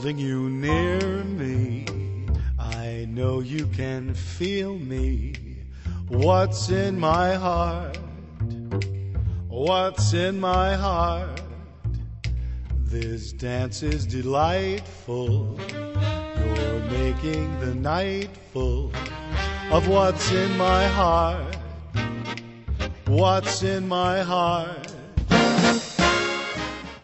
holding you near me. I know you can feel me. What's in my heart? What's in my heart? This dance is delightful. You're making the night full of what's in my heart. What's in my heart?